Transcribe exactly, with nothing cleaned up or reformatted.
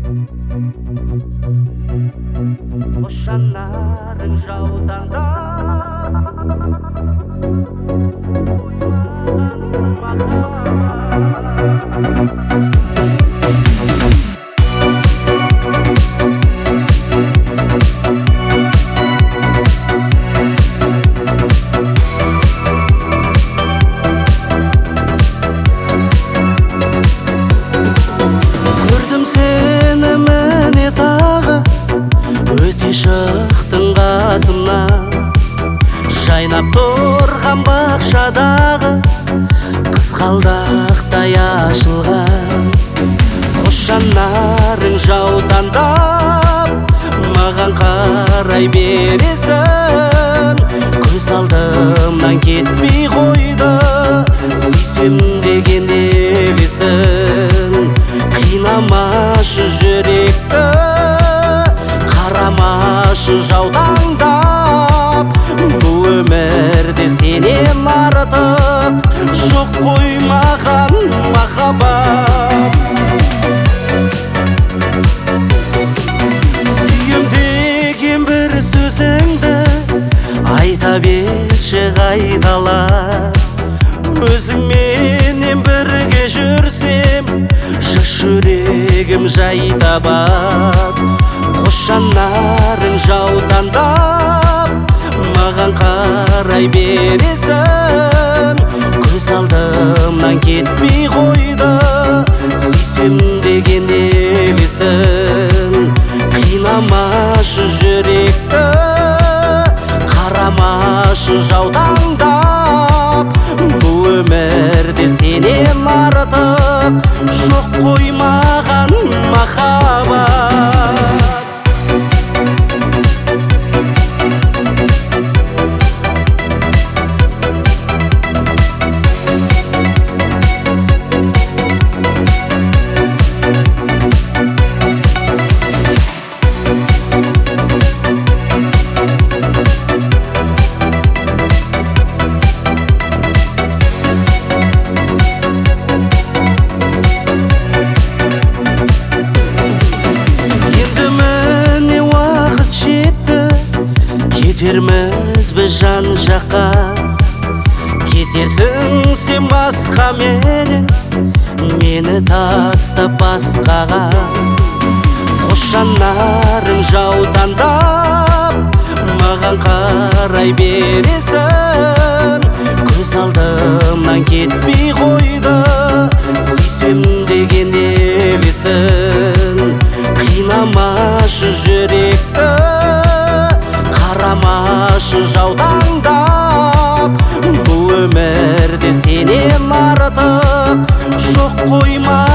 Boşanların jaudan da Көрдім сені міне тағы, өте шықтың қасымнан. Жайнап тұрған бақшадағы қызғалдақтай ашылған. Қос жанарың жаутаңдап маған қарай бересің. Көз алдымнан кетпей қойды сүйсем деген елесің. Қинамашы жүректі, қарамашы жаутаңдап. Бұл өмірде сенен артық жоқ қой маған махаббат. Сүйем деген бір сөзіңді айта берші қайталап. Өзіңменен бірге жүрсем жас жүрегім жай табад. Қос жанарың жаутаңдап маған қарай бересің. Көз алдымнан кетпей қойды сүйсем деген елесің. Қинамашы жүректі, қарамашы жаутаңдап. Бұл өмірде сенен артық жоқ қой маған махаббат. Кетерміз біз жан жаққа, кетерсің сен басқа менен, мені тастап басқаға. Қос жанарың жаутаңдап маған қарай бересің. Көз алдымнан кетпей қойды сүйсем деген елесің. Қинамашы жүректі, қарамашы жаутаңдап. Бұл өмірде сенен артық жоқ қой